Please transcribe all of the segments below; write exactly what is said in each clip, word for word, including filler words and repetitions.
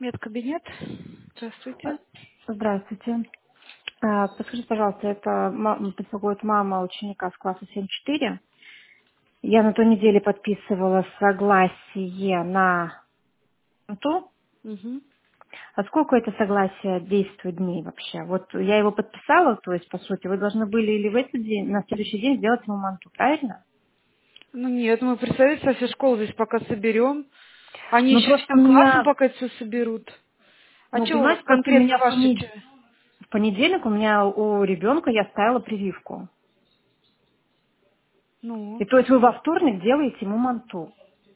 Медкабинет. А, Здравствуйте. Здравствуйте. А, Подскажите, пожалуйста, это ма- беспокоит мама ученика с класса семь четыре. Я на той неделе подписывала согласие на ту. Угу. А сколько это согласие действует дней вообще? Вот я его подписала, то есть, по сути, вы должны были или в этот день, на следующий день сделать ему манту, правильно? Ну нет, мы, представляете, со всей школы здесь пока соберем. Они Ну, еще просто у всем классом меня, пока все соберут. А ну, что у вас понимаете, просто у конкретно меня в, ваши? понед- чё? в понедельник у меня у ребенка я ставила прививку. Ну, И то есть вы во вторник делаете ему манту.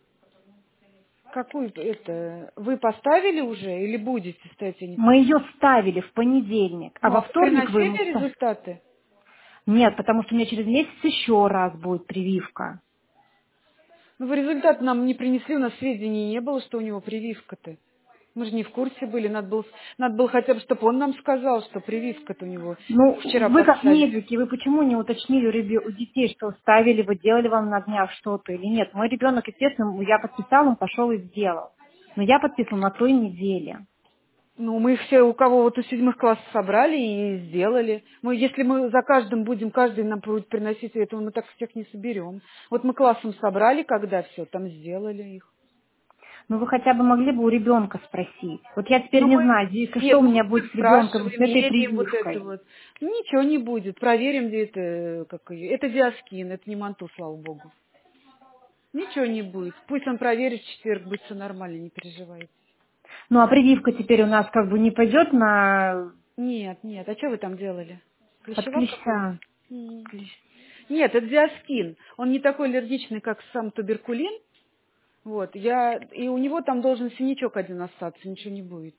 какую это? Вы поставили уже или будете ставить, я не Мы ее понимаю. ставили в понедельник, а Ну, во а вы вторник вы ему приносили ставите. результаты? Нет, потому что у меня через месяц еще раз будет прививка. Ну, вы результат нам не принесли, у нас сведений не было, что у него прививка-то. Мы же не в курсе были, надо было, надо было хотя бы, чтобы он нам сказал, что прививка-то у него Ну, вчера вы как поставили. медики, вы почему не уточнили у, ребё- у детей, что ставили, вы делали вам на днях что-то или нет? Мой ребенок, естественно, я подписала, он пошел и сделал. Но я подписывала на той неделе. Ну, мы их все, у кого вот у седьмых классов собрали и сделали. Мы, если мы за каждым будем, каждый нам будет приносить это, мы так всех не соберем. Вот мы классом собрали, когда все, там сделали их. Ну, вы хотя бы могли бы у ребенка спросить. Вот я теперь Ну, не мы... знаю, если что Нет, у ну, меня мы будет с ребенком, с спрашиваем, этой меряем вот это прививкой. вот. Ну, ничего не будет. Проверим, где это, как ее. Это диаскин, это не манту, слава богу. Ничего не будет. Пусть он проверит, в четверг будет все нормально, не переживайте. Ну, а прививка теперь у нас как бы не пойдет на Нет, нет. А что вы там делали? от Клещевак какой-нибудь? клеща. М. Нет, это диаскин. Он не такой аллергичный, как сам туберкулин. Вот, я, и у него там должен синячок один остаться, ничего не будет.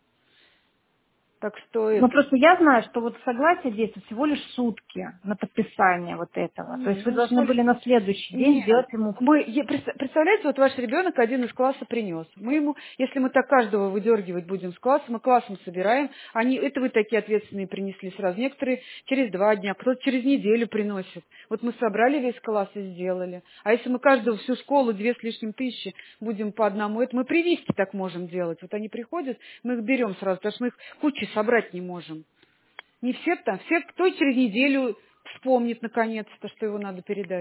Так что Ну, это... просто я знаю, что вот согласие действует всего лишь сутки на подписание вот этого. То Не, есть вы ну должны что ли... были на следующий день Нет. сделать ему... Мы, е- прес- представляете, вот ваш ребенок один из класса принес. Мы ему, если мы так каждого выдергивать будем с класса, мы классом собираем. Они, это вы такие ответственные принесли сразу. Некоторые через два дня, кто-то через неделю приносит. Вот мы собрали весь класс и сделали. А если мы каждого всю школу, две с лишним тысячи, будем по одному, это мы прививки так можем делать. Вот они приходят, мы их берем сразу, потому что мы их кучей собрать не можем. Не все там, все, кто через неделю вспомнит наконец-то, что его надо передать.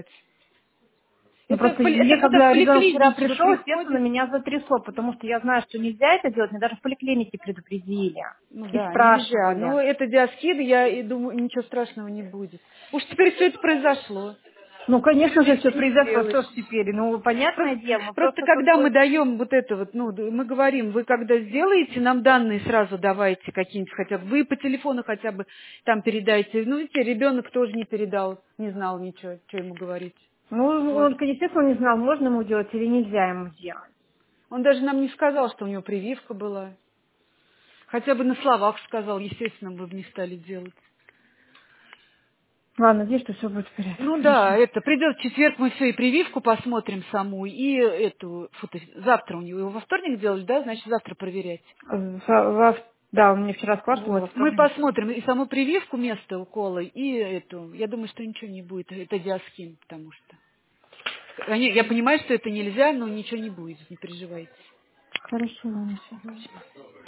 Ну, Это, в просто поли- это, мне, это в когда ребенок вчера поликлинике вы пришел, естественно, приходите. меня затрясло, потому что я знаю, что нельзя это делать, мне даже в поликлинике предупредили. Ну И да, нельзя. спрашивали. Но это диаскиды, я и думаю, ничего страшного не будет. Уж теперь все это произошло. Ну, конечно же, все Ничего не произошло, что ж сделаешь. теперь. Ну, понятное Просто, дело, мы просто просто как когда мы бы... даем вот это вот, ну, д- мы говорим, вы когда сделаете, нам данные сразу давайте какие-нибудь хотя бы, вы по телефону хотя бы там передайте. Ну, видите, ребенок тоже не передал, не знал ничего, что ему говорить. Ну, Вот. он, естественно, не знал, можно ему делать или нельзя ему делать. Он даже нам не сказал, что у него прививка была. Хотя бы на словах сказал, естественно, мы бы не стали делать. Ладно, надеюсь, что все будет в порядке. Ну Хорошо. да, это придет в четверг, мы все и прививку посмотрим саму, и эту, фу ты, завтра у него, его во вторник делали, да, значит завтра проверять. Во- во- Да, он мне вчера сказал, что мы во Вот, мы вторник сделаем. посмотрим и саму прививку, место укола, и эту, я думаю, что ничего не будет, это диаскин, потому что. Они- Я понимаю, что это нельзя, но ничего не будет, не переживайте. Хорошо, ладно, все, спасибо.